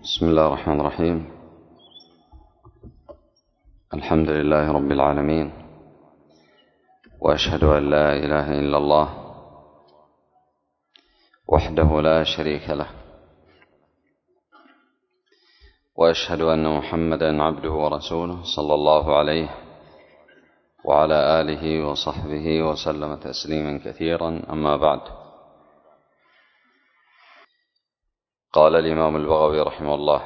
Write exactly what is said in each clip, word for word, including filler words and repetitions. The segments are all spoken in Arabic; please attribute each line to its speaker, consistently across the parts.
Speaker 1: بسم الله الرحمن الرحيم. الحمد لله رب العالمين، وأشهد أن لا إله إلا الله وحده لا شريك له، وأشهد أن محمدا عبده ورسوله صلى الله عليه وعلى آله وصحبه وسلم تسليما كثيرا. أما بعد، قال الإمام البغوي رحمه الله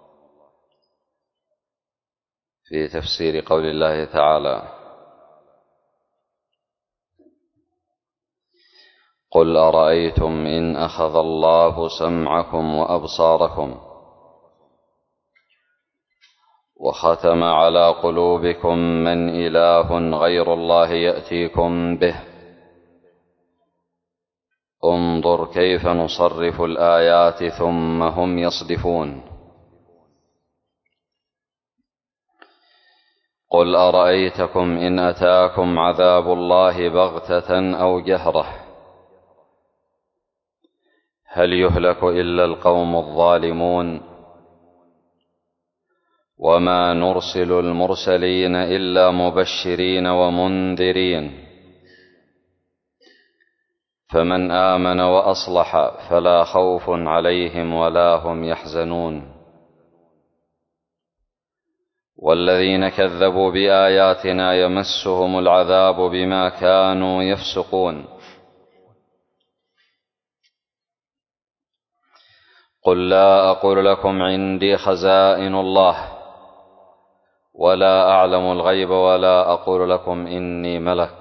Speaker 1: في تفسير قول الله تعالى: قل أرأيتم إن أخذ الله سمعكم وأبصاركم وختم على قلوبكم من إله غير الله يأتيكم به انظر كيف نصرف الآيات ثم هم يصدفون. قل أرأيتكم إن أتاكم عذاب الله بغتة أو جهرة هل يهلك إلا القوم الظالمون وما نرسل المرسلين إلا مبشرين ومنذرين فمن آمن وأصلح فلا خوف عليهم ولا هم يحزنون والذين كذبوا بآياتنا يمسهم العذاب بما كانوا يفسقون. قل لا أقول لكم عندي خزائن الله ولا أعلم الغيب ولا أقول لكم إني ملك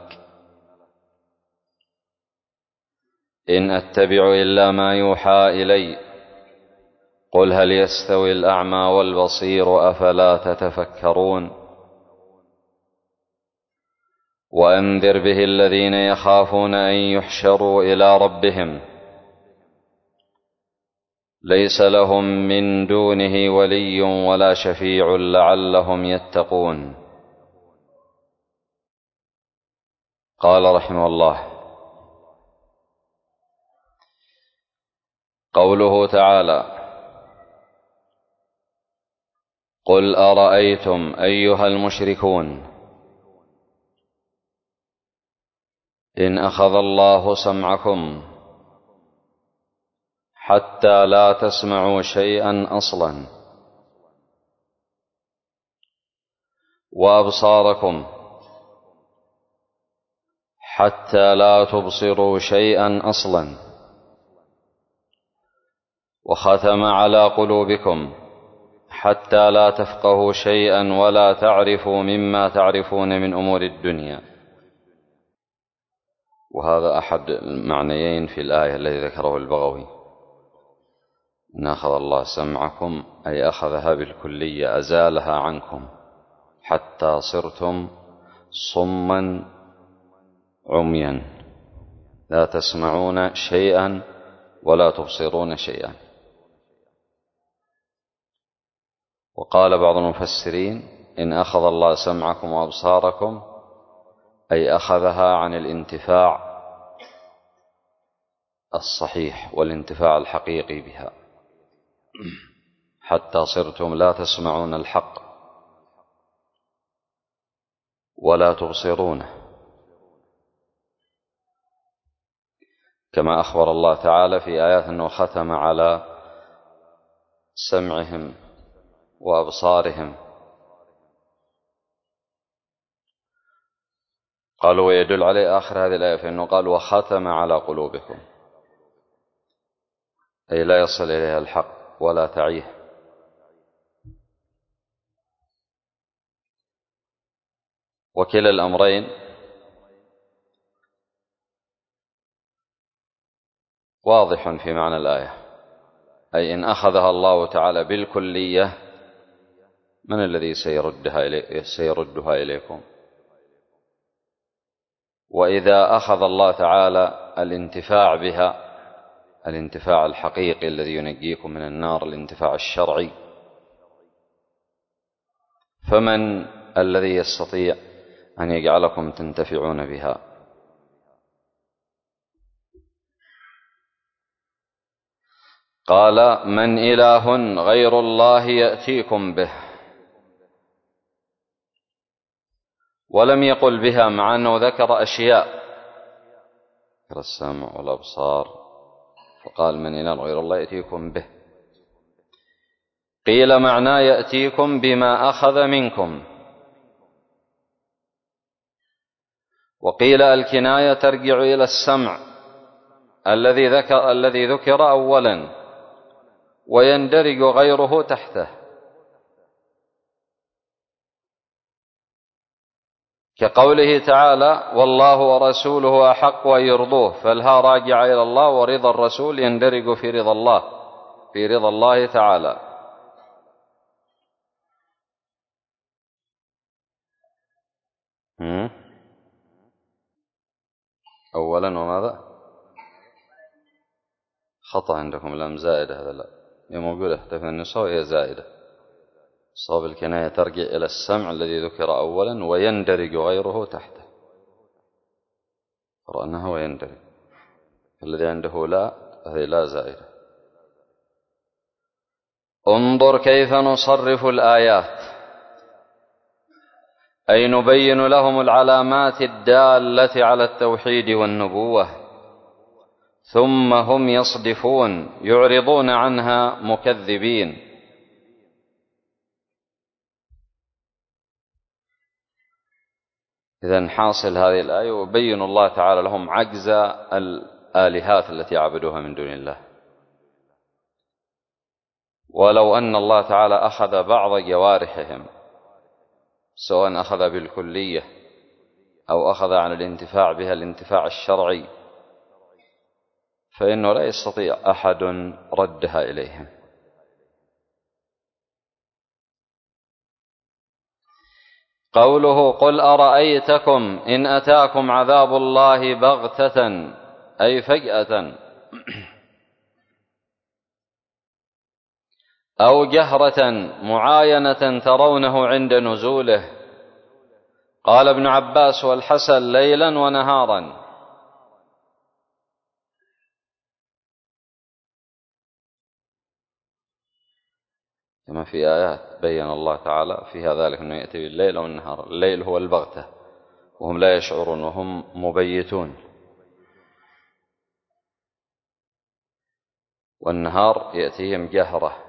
Speaker 1: إن أتبع إلا ما يوحى إلي قل هل يستوي الأعمى والبصير أفلا تتفكرون. وأنذر به الذين يخافون أن يحشروا إلى ربهم ليس لهم من دونه ولي ولا شفيع لعلهم يتقون. قال رحمه الله: قوله تعالى: قل أرأيتم أيها المشركون إن أخذ الله سمعكم حتى لا تسمعوا شيئا أصلا وأبصاركم حتى لا تبصروا شيئا أصلا وختم على قلوبكم حتى لا تفقهوا شيئا ولا تعرفوا مما تعرفون من أمور الدنيا. وهذا أحد المعنيين في الآية الذي ذكره البغوي: إن أخذ الله سمعكم أي أخذها بالكلية، أزالها عنكم حتى صرتم صما عميا لا تسمعون شيئا ولا تبصرون شيئا. وقال بعض المفسرين: إن أخذ الله سمعكم وأبصاركم أي أخذها عن الانتفاع الصحيح والانتفاع الحقيقي بها حتى صرتم لا تسمعون الحق ولا تبصرونه، كما أخبر الله تعالى في آيات أنه ختم على سمعهم وأبصارهم. قالوا ويدل عليه آخر هذه الآية فإنه قال: وختم على قلوبكم، أي لا يصل إليها الحق ولا تعيه. وكلا الأمرين واضح في معنى الآية، أي إن أخذها الله تعالى بالكلية من الذي سيردها, إلي سيردها إليكم؟ وإذا أخذ الله تعالى الانتفاع بها، الانتفاع الحقيقي الذي ينجيكم من النار، الانتفاع الشرعي، فمن الذي يستطيع أن يجعلكم تنتفعون بها؟ قال: من إله غير الله يأتيكم به؟ ولم يقل بها، مع أنه ذكر أشياء، ذكر السمع والأبصار، فقال: من إله غير الله يأتيكم به. قيل معناه يأتيكم بما أخذ منكم، وقيل الكناية ترجع إلى السمع الذي ذكر, الذي ذكر أولا، ويندرج غيره تحته، كقوله تعالى: والله ورسوله أحق أن يرضوه، فالها راجع إلى الله، ورضا الرسول يندرج في رضا الله، في رضا الله تعالى. أولا وماذا؟ خطأ عندكم، لام زائدة، هذا لا، هي موجودة في النساء، هي زائدة. صواب الكناية ترجع إلى السمع الذي ذكر أولا، ويندرج غيره تحته. قرأناها ويندرج، الذي عنده لا، هذه لا زائدة. انظر كيف نصرف الآيات، أي نبين لهم العلامات الدالة على التوحيد والنبوة، ثم هم يصدفون يعرضون عنها مكذبين. إذن حاصل هذه الآية وبين الله تعالى لهم عجز الآلهات التي يعبدوها من دون الله. ولو أن الله تعالى أخذ بعض جوارحهم، سواء أخذ بالكلية أو أخذ عن الانتفاع بها الانتفاع الشرعي، فإنه لا يستطيع أحد ردها إليهم. قوله: قل أرأيتكم إن أتاكم عذاب الله بغتة، أي فجأة، أو جهرة معاينة ترونه عند نزوله. قال ابن عباس والحسن: ليلا ونهارا. كما في آيات بين الله تعالى فيها ذلك، أنه يأتي بالليل والنهار. الليل هو البغتة وهم لا يشعرون وهم مبيتون، والنهار يأتيهم جهرة.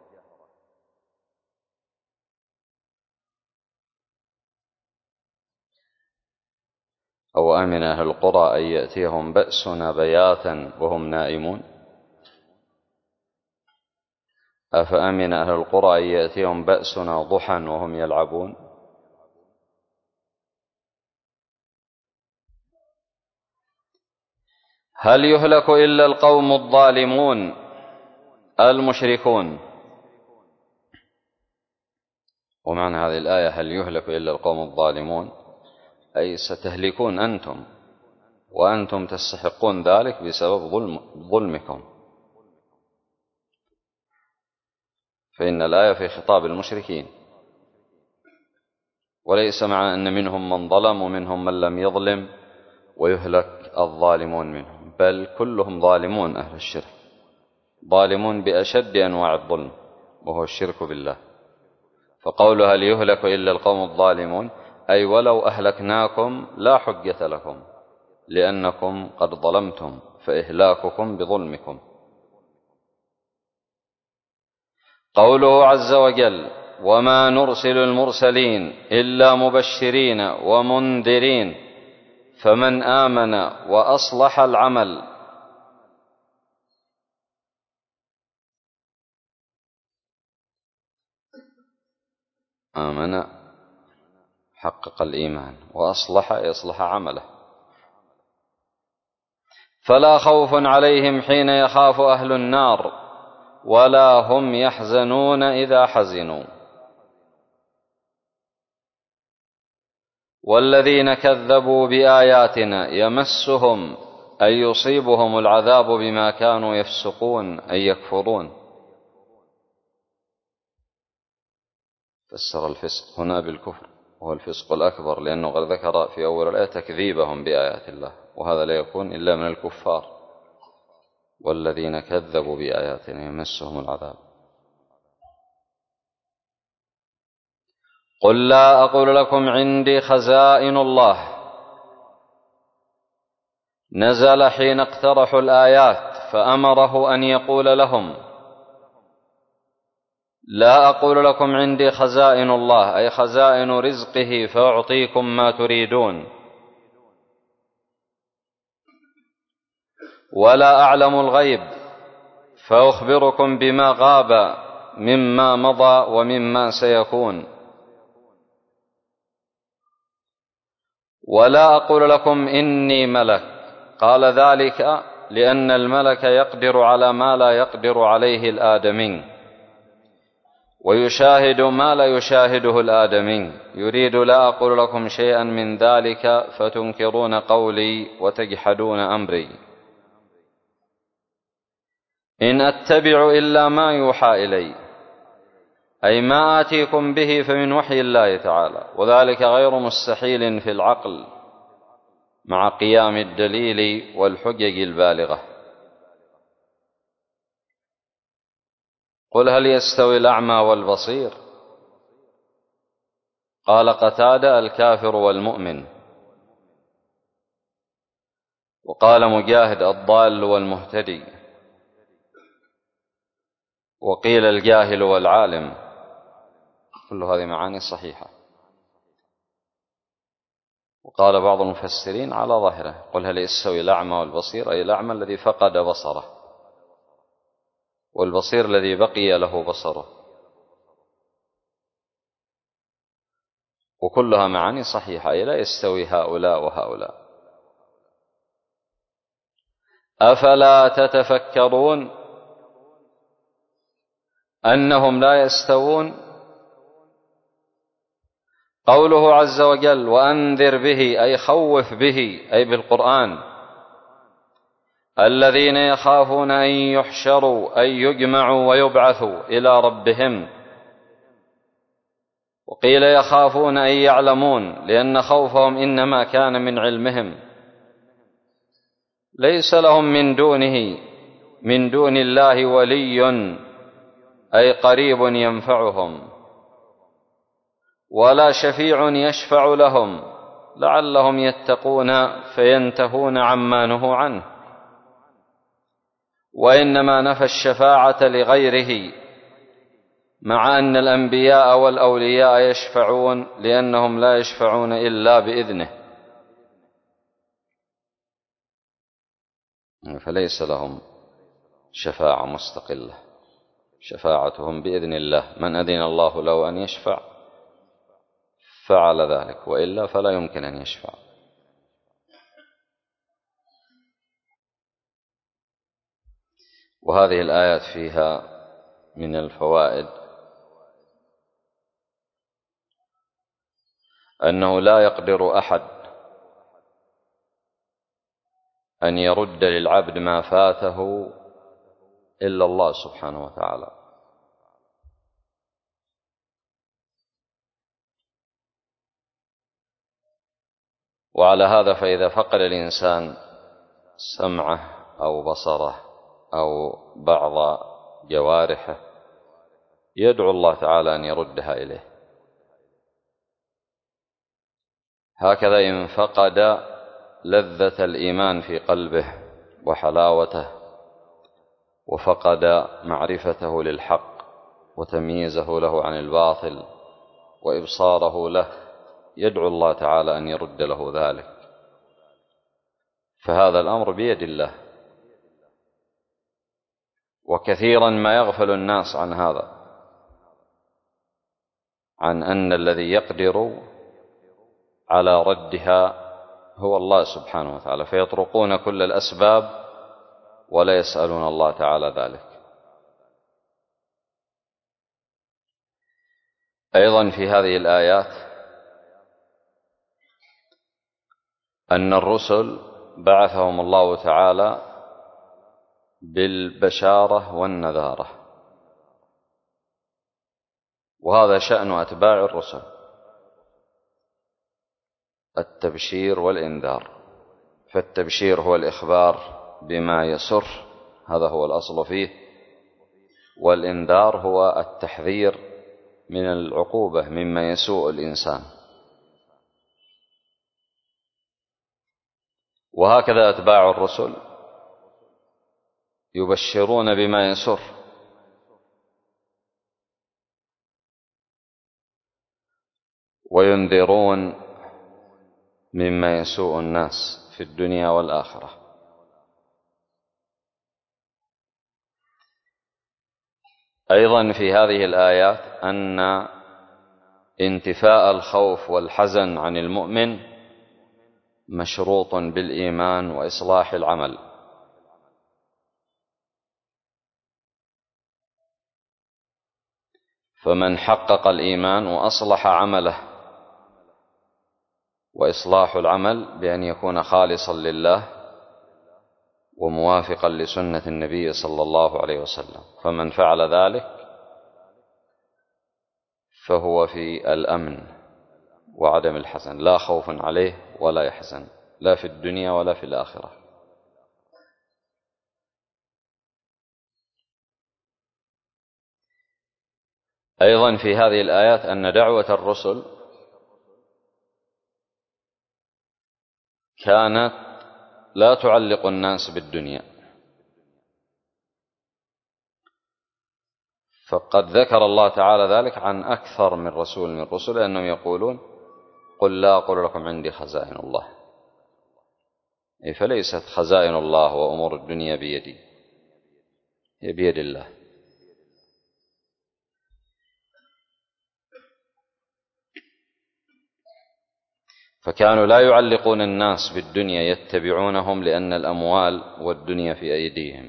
Speaker 1: أو أمن أهل القرى أن يأتيهم بأسنا بياتا وهم نائمون، أفأمن أهل القرى أن يأتيهم بأسنا ضحى وهم يلعبون. هل يهلك إلا القوم الظالمون المشركون؟ ومعنى هذه الآية هل يهلك إلا القوم الظالمون، أي ستهلكون أنتم، وأنتم تستحقون ذلك بسبب ظلم ظلمكم. فإن الآية في خطاب المشركين، وليس معنى أن منهم من ظلم ومنهم من لم يظلم ويهلك الظالمون منهم، بل كلهم ظالمون. أهل الشرك ظالمون بأشد أنواع الظلم، وهو الشرك بالله. فقوله هل يهلك إلا القوم الظالمون، أي ولو أهلكناكم لا حجة لكم، لأنكم قد ظلمتم، فإهلاككم بظلمكم. قوله عز وجل: وما نرسل المرسلين إلا مبشرين ومنذرين، فمن آمن وأصلح العمل. آمن حقق الإيمان، وأصلح يصلح عمله، فلا خوف عليهم حين يخاف أهل النار، ولا هم يحزنون إذا حزنوا. والذين كذبوا بآياتنا يمسهم أي يصيبهم العذاب بما كانوا يفسقون أي يكفرون. فسر الفسق هنا بالكفر، وهو الفسق الأكبر، لأنه قد ذكر في أول الآية تكذيبهم بآيات الله، وهذا لا يكون إلا من الكفار. والذين كذبوا بآياتنا يمسهم العذاب. قل لا أقول لكم عندي خزائن الله، نزل حين اقترحوا الآيات فأمره أن يقول لهم لا أقول لكم عندي خزائن الله، أي خزائن رزقه فأعطيكم ما تريدون، ولا أعلم الغيب فأخبركم بما غاب مما مضى ومما سيكون، ولا أقول لكم إني ملك. قال ذلك لأن الملك يقدر على ما لا يقدر عليه الآدمي، ويشاهد ما لا يشاهده الآدمي. يريد لا أقول لكم شيئا من ذلك فتنكرون قولي وتجحدون أمري. إن أتبع إلا ما يوحى إلي، أي ما آتيكم به فمن وحي الله تعالى، وذلك غير مستحيل في العقل مع قيام الدليل والحجج البالغة. قل هل يستوي الأعمى والبصير؟ قال قتادة الكافر والمؤمن، وقال مجاهد الضال والمهتدي، وقيل الجاهل والعالم. كل هذه معاني صحيحة. وقال بعض المفسرين على ظاهره قل هل يستوي الأعمى والبصير، أي الأعمى الذي فقد بصره، والبصير الذي بقي له بصره. وكلها معاني صحيحة، أي لا يستوي هؤلاء وهؤلاء. أفلا تتفكرون أنهم لا يستوون؟ قوله عز وجل وأنذر به، أي خوف به، أي بالقرآن، الذين يخافون أن يحشروا، أي يجمعوا ويبعثوا إلى ربهم. وقيل يخافون أن يعلمون، لأن خوفهم إنما كان من علمهم. ليس لهم من دونه من دون الله ولي، أي قريب ينفعهم، ولا شفيع يشفع لهم لعلهم يتقون فينتهون عما نهوا عنه. وإنما نفى الشفاعة لغيره، مع أن الأنبياء والأولياء يشفعون، لأنهم لا يشفعون إلا بإذنه، فليس لهم شفاعة مستقلة، شفاعتهم بإذن الله. من أذن الله له أن يشفع فعل ذلك، وإلا فلا يمكن أن يشفع. وهذه الآيات فيها من الفوائد أنه لا يقدر أحد أن يرد للعبد ما فاته إلا الله سبحانه وتعالى. وعلى هذا فإذا فقد الإنسان سمعه أو بصره أو بعض جوارحه يدعو الله تعالى أن يردها إليه. هكذا إن فقد لذة الإيمان في قلبه وحلاوته، وفقد معرفته للحق وتمييزه له عن الباطل وإبصاره له، يدعو الله تعالى أن يرد له ذلك. فهذا الأمر بيد الله، وكثيرا ما يغفل الناس عن هذا، عن أن الذي يقدر على ردها هو الله سبحانه وتعالى، فيطرقون كل الأسباب ولا يسألون الله تعالى ذلك. أيضا في هذه الآيات أن الرسل بعثهم الله تعالى بالبشارة والنذارة، وهذا شأن أتباع الرسل، التبشير والإنذار. فالتبشير هو الإخبار بما يسر هذا هو الأصل فيه، والإنذار هو التحذير من العقوبة مما يسوء الإنسان. وهكذا أتباع الرسل يبشرون بما يسر، وينذرون مما يسوء الناس في الدنيا والآخرة. أيضا في هذه الآيات أن انتفاء الخوف والحزن عن المؤمن مشروط بالإيمان وإصلاح العمل. فمن حقق الإيمان وأصلح عمله، وإصلاح العمل بأن يكون خالصا لله وموافقا لسنة النبي صلى الله عليه وسلم، فمن فعل ذلك فهو في الأمن وعدم الحزن، لا خوف عليه ولا يحزن، لا في الدنيا ولا في الآخرة. أيضا في هذه الآيات أن دعوة الرسل كانت لا تعلق الناس بالدنيا، فقد ذكر الله تعالى ذلك عن أكثر من رسول من الرسل أنهم يقولون قل لا أقول لكم عندي خزائن الله، فليست خزائن الله وأمور الدنيا بيدي، هي بيد الله. فكانوا لا يعلقون الناس بالدنيا، يتبعونهم لأن الأموال والدنيا في أيديهم.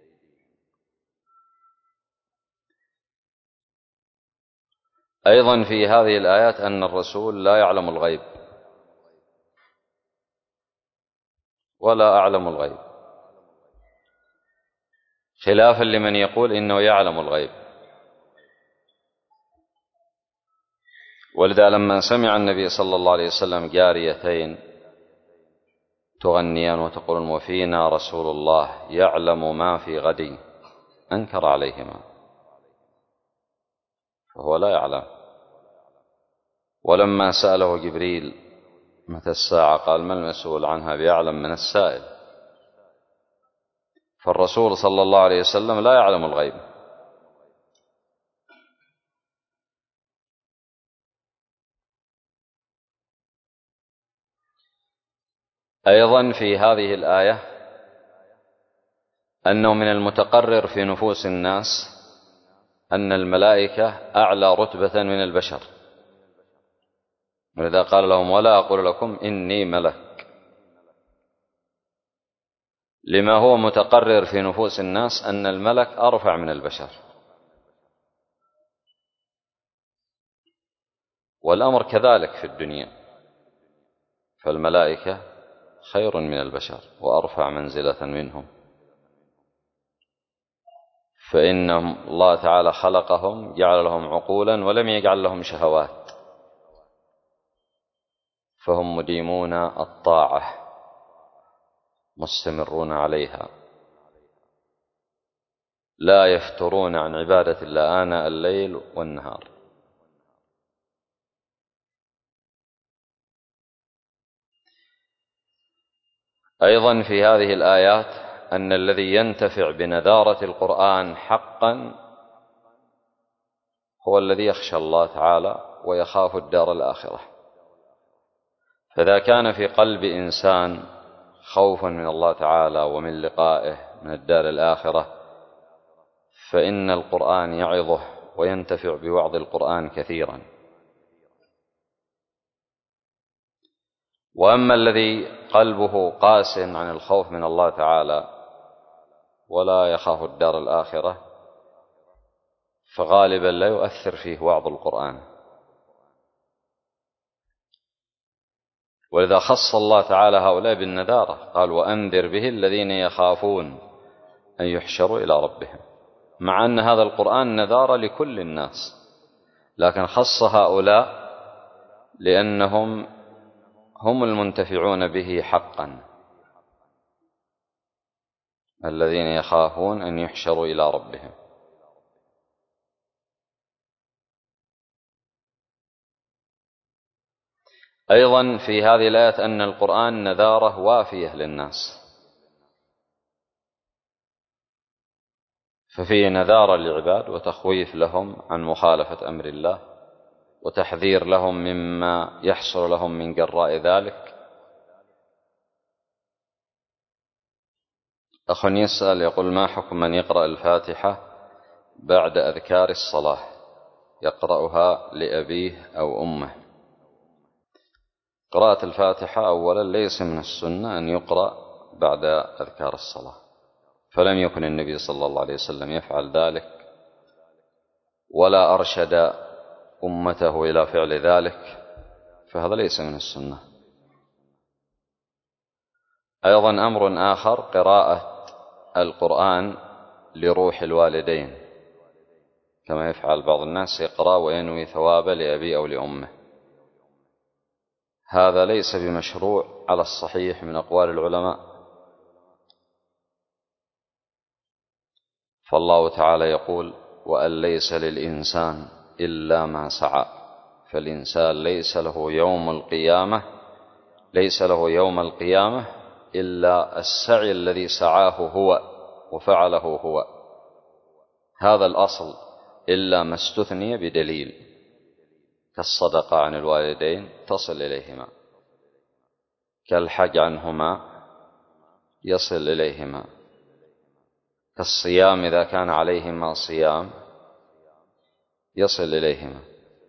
Speaker 1: أيضا في هذه الآيات أن الرسول لا يعلم الغيب ولا أعلم الغيب، خلافا لمن يقول إنه يعلم الغيب. ولذا لما سمع النبي صلى الله عليه وسلم جاريتين تغنيان وتقولن وفينا رسول الله يعلم ما في غد، أنكر عليهما، فهو لا يعلم. ولما سأله جبريل متى الساعة قال ما المسؤول عنها بأعلم من السائل. فالرسول صلى الله عليه وسلم لا يعلم الغيب. أيضا في هذه الآية أنه من المتقرر في نفوس الناس أن الملائكة أعلى رتبة من البشر، ولذا قال لهم ولا أقول لكم إني ملك، لما هو متقرر في نفوس الناس أن الملك أرفع من البشر، والأمر كذلك في الدنيا، فالملائكة خير من البشر وأرفع منزلة منهم، فإن الله تعالى خلقهم جعل لهم عقولا ولم يجعل لهم شهوات، فهم مديمون الطاعة مستمرون عليها، لا يفترون عن عبادة الله آناء الليل والنهار. أيضا في هذه الآيات أن الذي ينتفع بنذارة القرآن حقا هو الذي يخشى الله تعالى ويخاف الدار الآخرة. فإذا كان في قلب إنسان خوفا من الله تعالى ومن لقائه من الدار الآخرة، فإن القرآن يعظه وينتفع بوعظ القرآن كثيرا. وأما الذي قلبه قاس عن الخوف من الله تعالى ولا يخاف الدار الآخرة، فغالبا لا يؤثر فيه وعظ القرآن. ولذا خص الله تعالى هؤلاء بالنذارة، قال وأنذر به الذين يخافون أن يحشروا إلى ربهم، مع أن هذا القرآن نذارة لكل الناس، لكن خص هؤلاء لأنهم هم المنتفعون به حقا. الذين يخافون أن يحشروا إلى ربهم. أيضا في هذه الآية أن القرآن نذارة وافية للناس، ففيه نذارة للعباد وتخويف لهم عن مخالفة أمر الله، وتحذير لهم مما يحصل لهم من جراء ذلك. أخ يسأل يقول: ما حكم من يقرأ الفاتحة بعد أذكار الصلاة، يقرأها لأبيه أو أمه؟ قراءة الفاتحة أولا ليس من السنة أن يقرأ بعد أذكار الصلاة، فلم يكن النبي صلى الله عليه وسلم يفعل ذلك، ولا أرشد أمته إلى فعل ذلك، فهذا ليس من السنة. أيضا أمر آخر قراءة القرآن لروح الوالدين، كما يفعل بعض الناس، يقرأ وينوي ثواب لأبي أو لأمه، هذا ليس بمشروع على الصحيح من أقوال العلماء. فالله تعالى يقول: وأن ليس للإنسان إلا ما سعى، فالإنسان ليس له يوم القيامة ليس له يوم القيامة إلا السعي الذي سعاه هو وفعله هو، هذا الأصل، إلا ما استثني بدليل، كالصدقة عن الوالدين تصل إليهما، كالحج عنهما يصل إليهما، كالصيام إذا كان عليهما صيام يصل إليهما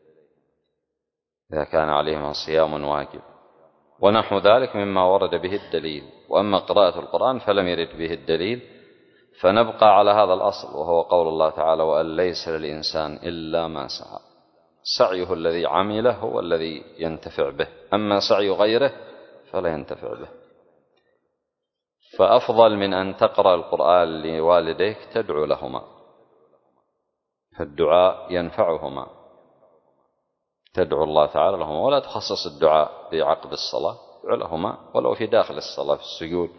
Speaker 1: إذا كان عليهما صيام واجب، ونحو ذلك مما ورد به الدليل. وأما قراءة القرآن فلم يرد به الدليل، فنبقى على هذا الأصل، وهو قول الله تعالى: وأن ليس للإنسان إلا ما سعى، سعيه الذي عمله هو الذي ينتفع به، أما سعي غيره فلا ينتفع به. فأفضل من أن تقرأ القرآن لوالديك تدعو لهما، فالدعاء ينفعهما، تدعو الله تعالى لهما، ولا تخصص الدعاء في عقب الصلاة، ادعو لهما ولو في داخل الصلاة في السجود.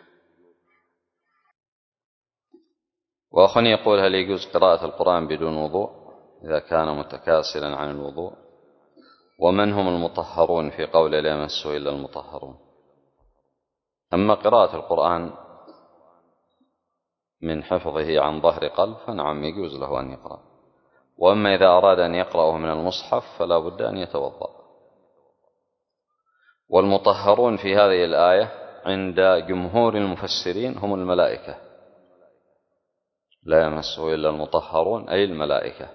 Speaker 1: وأخني يقول: هل يجوز قراءة القرآن بدون وضوء إذا كان متكاسلا عن الوضوء؟ ومن هم المطهرون في قول لا يمسه إلا المطهرون؟ أما قراءة القرآن من حفظه عن ظهر قلب فنعم يجوز له أن يقرأ، وأما إذا أراد أن يقرأه من المصحف فلا بد أن يتوضأ. والمطهرون في هذه الآية عند جمهور المفسرين هم الملائكة، لا يمسه إلا المطهرون أي الملائكة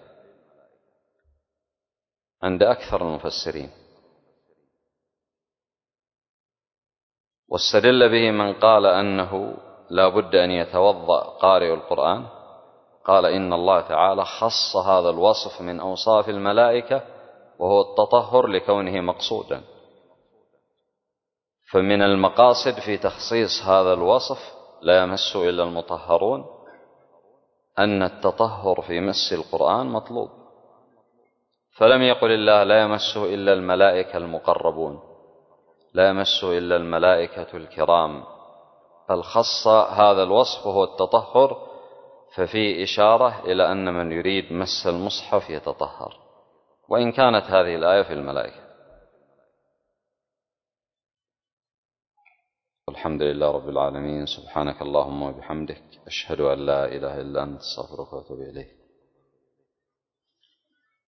Speaker 1: عند أكثر المفسرين. واستدل به من قال أنه لا بد أن يتوضأ قارئ القرآن، قال: إن الله تعالى خص هذا الوصف من أوصاف الملائكة وهو التطهر لكونه مقصودا، فمن المقاصد في تخصيص هذا الوصف لا يمسه إلا المطهرون أن التطهر في مس القرآن مطلوب، فلم يقل الله لا يمسه إلا الملائكة المقربون، لا يمسه إلا الملائكة الكرام، بل خص هذا الوصف وهو التطهر، ففي إشارة إلى أن من يريد مس المصحف يتطهر، وإن كانت هذه الآية في الملائكة. الحمد لله رب العالمين، سبحانك اللهم وبحمدك، أشهد أن لا إله إلا أنت، أستغفرك وأتوب إليك.